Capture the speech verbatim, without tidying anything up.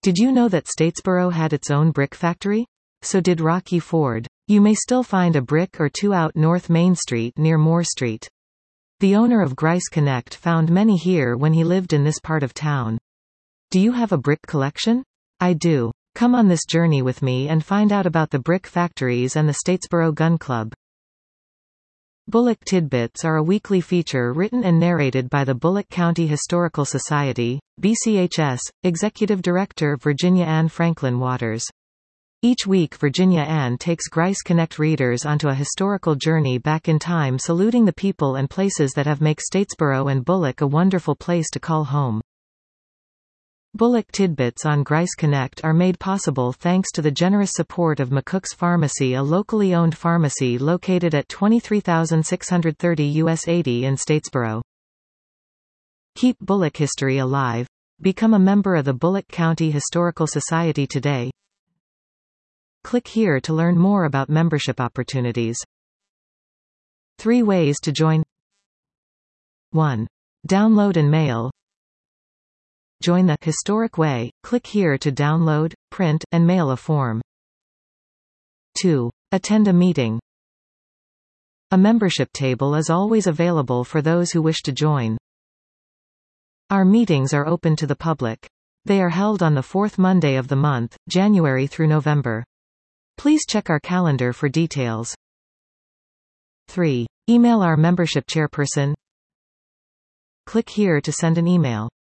Did you know that Statesboro had its own brick factory? So did Rocky Ford. You may still find a brick or two out North Main Street near Moore Street. The owner of Grice Connect found many here when he lived in this part of town. Do you have a brick collection? I do. Come on this journey with me and find out about the brick factories and the Statesboro Gun Club. Bullock Tidbits are a weekly feature written and narrated by the Bullock County Historical Society, B C H S, Executive Director Virginia Ann Franklin Waters. Each week Virginia Ann takes Grice Connect readers onto a historical journey back in time, saluting the people and places that have made Statesboro and Bullock a wonderful place to call home. Bullock Tidbits on Grice Connect are made possible thanks to the generous support of McCook's Pharmacy, a locally owned pharmacy located at twenty-three thousand six hundred thirty U S eighty in Statesboro. Keep Bullock history alive. Become a member of the Bullock County Historical Society today. Click here to learn more about membership opportunities. Three ways to join. one. Download and mail. Join the Historic Way. Click here to download, print, and mail a form. two. Attend a meeting. A membership table is always available for those who wish to join. Our meetings are open to the public. They are held on the fourth Monday of the month, January through November. Please check our calendar for details. three. Email our membership chairperson. Click here to send an email.